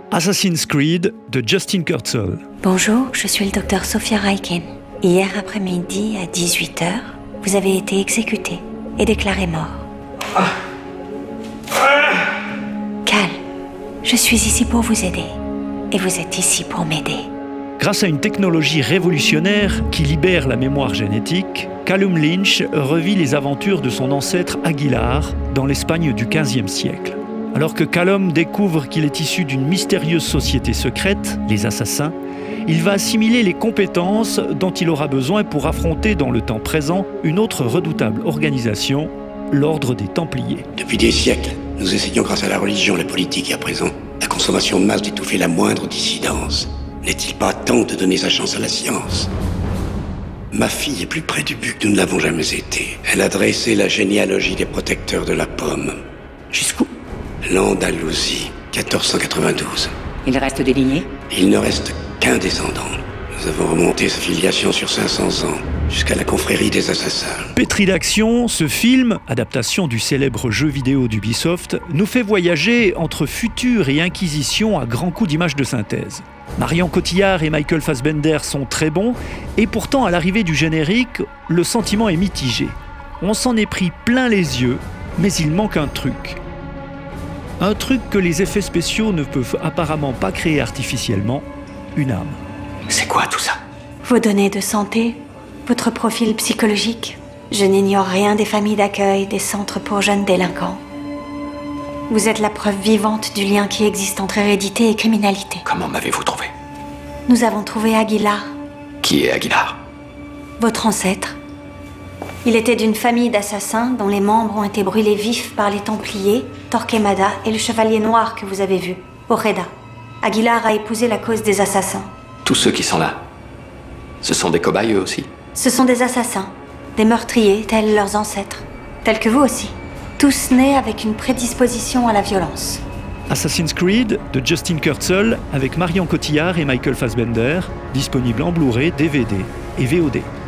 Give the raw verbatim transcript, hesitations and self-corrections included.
Assassin's Creed de Justin Kurzel. Bonjour, je suis le docteur Sophia Raiken. Hier après-midi, à dix-huit heures, vous avez été exécuté et déclaré mort. Ah. Ah. Cal, je suis ici pour vous aider. Et vous êtes ici pour m'aider. Grâce à une technologie révolutionnaire qui libère la mémoire génétique, Callum Lynch revit les aventures de son ancêtre Aguilar dans l'Espagne du quinzième siècle. Alors que Callum découvre qu'il est issu d'une mystérieuse société secrète, les Assassins, il va assimiler les compétences dont il aura besoin pour affronter dans le temps présent une autre redoutable organisation, l'Ordre des Templiers. Depuis des siècles, nous essayons grâce à la religion, la politique et à présent, la consommation de masse d'étouffer la moindre dissidence. N'est-il pas temps de donner sa chance à la science ? Ma fille est plus près du but que nous ne l'avons jamais été. Elle a dressé la généalogie des protecteurs de la pomme. Jusqu'où ? L'Andalousie, quatorze cent quatre-vingt-douze. Il reste des lignées ? Il ne reste qu'un descendant. Nous avons remonté sa filiation sur cinq cents ans, jusqu'à la confrérie des assassins. Pétri d'action, ce film, adaptation du célèbre jeu vidéo d'Ubisoft, nous fait voyager entre futur et inquisition à grands coups d'images de synthèse. Marion Cotillard et Michael Fassbender sont très bons, et pourtant à l'arrivée du générique, le sentiment est mitigé. On s'en est pris plein les yeux, mais il manque un truc. Un truc que les effets spéciaux ne peuvent apparemment pas créer artificiellement, une âme. C'est quoi tout ça ? Vos données de santé, votre profil psychologique. Je n'ignore rien des familles d'accueil, des centres pour jeunes délinquants. Vous êtes la preuve vivante du lien qui existe entre hérédité et criminalité. Comment m'avez-vous trouvé ? Nous avons trouvé Aguilar. Qui est Aguilar ? Votre ancêtre. Il était d'une famille d'assassins dont les membres ont été brûlés vifs par les Templiers, Torquemada et le Chevalier Noir que vous avez vu, Ojeda. Aguilar a épousé la cause des assassins. Tous ceux qui sont là, ce sont des cobayes eux aussi ? Ce sont des assassins, des meurtriers tels leurs ancêtres, tels que vous aussi. Tous nés avec une prédisposition à la violence. Assassin's Creed de Justin Kurzel avec Marion Cotillard et Michael Fassbender, disponible en Blu-ray, D V D et V O D.